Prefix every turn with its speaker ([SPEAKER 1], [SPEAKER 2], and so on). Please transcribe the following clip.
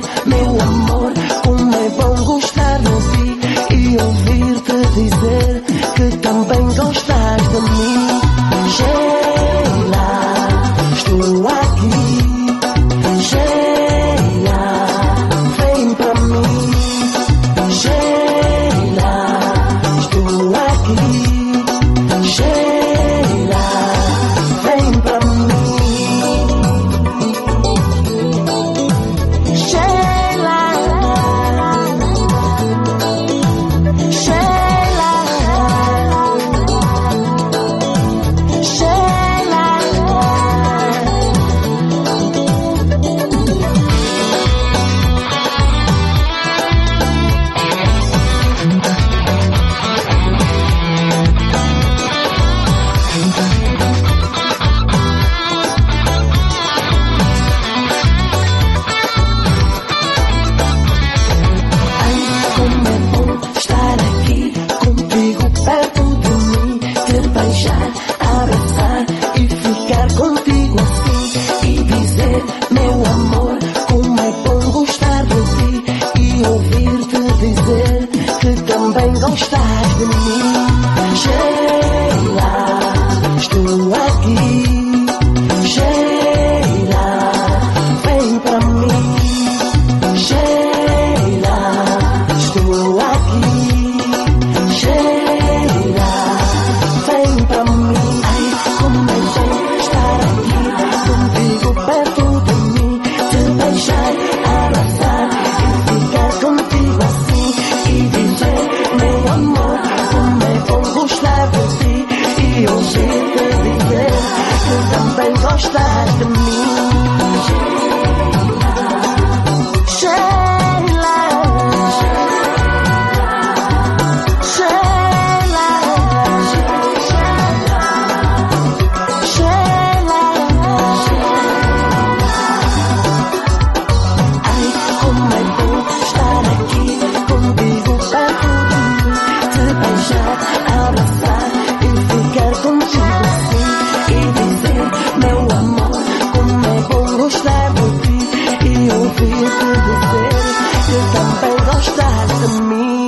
[SPEAKER 1] meu amor, como é bom gostar de ti e ouvir-te dizer que também gostas de mim. Sheila, estou aqui. Sheila, vem pra mim. Sheila, estou aqui. Sheila, vem pra mim. Gostas de mim, Sheila, estou aqui. Sheila, vem pra mim. Sheila, estou aqui. Sheila, vem pra mim. Ai, como é bom estar aqui contigo perto de mim, te beijar, abraçar e ficar contigo assim e dizer: meu amor, como é bom gostar de ti e ouvir-te dizer que também gostas de mim. Sheila, Sheila, Sheila, ai, como é bom estar aqui contigo perto de mim, te beijar, abraçar e ficar contigo assim e dizer: meu amor, como é bom gostar de ti e ouvir-te dizer que também gostas de mim.